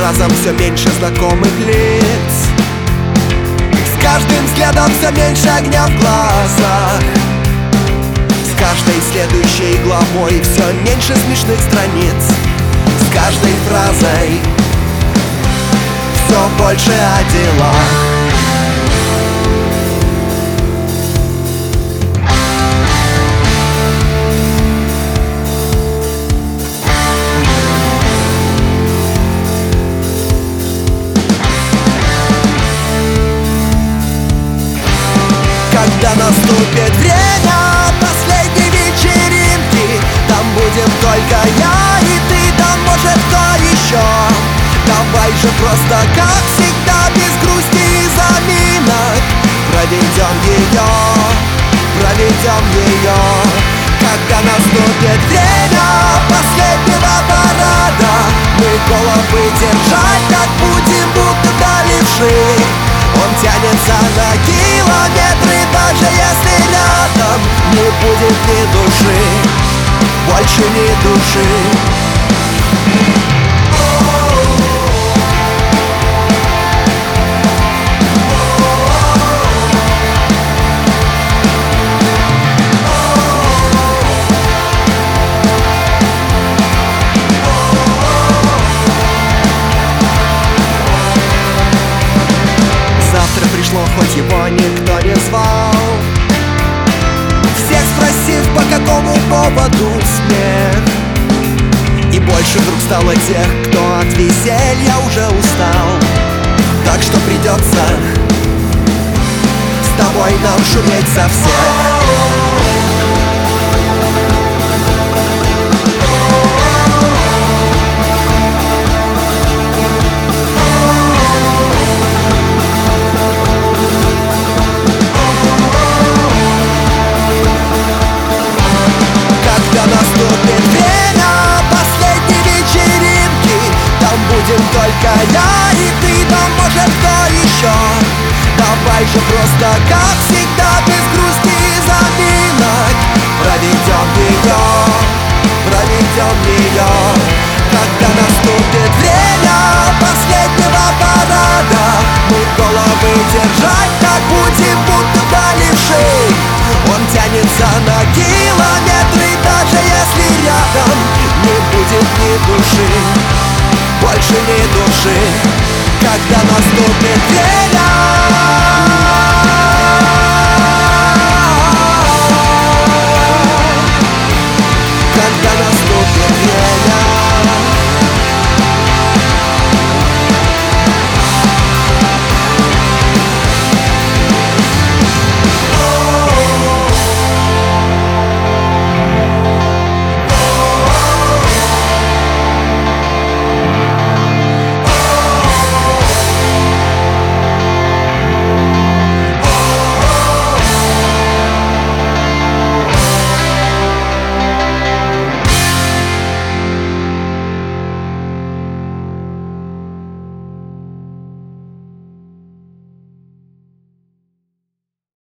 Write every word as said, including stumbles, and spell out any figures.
разом все меньше знакомых лиц. С каждым взглядом все меньше огня в глазах. С каждой следующей главой все меньше смешных страниц. С каждой фразой все больше о делах. Когда наступит время последней вечеринки, там будем только я и ты, да может кто еще. Давай же просто как всегда, без грусти и заминок, проведем ее, проведем ее. Когда наступит время последнего парада, мы головы держать так будем, будто до левши. Он тянется на километры, даже если рядом не будет ни души, больше ни души. Хоть его никто не звал, всех спросив, по какому поводу смех. И больше вдруг стало тех, кто от веселья уже устал. Так что придется с тобой нам шуметь за всех. Наступит время последней вечеринки, там будем только я и ты, да может кто еще. Давай же просто как всегда, без грусти и заминок, проведем ее, проведем ее. Когда наступит время последнего парада, мы головы держать так будем, будто до левши. Он тянется на километры, даже если рядом не будет ни души, больше ни души. Когда наступит время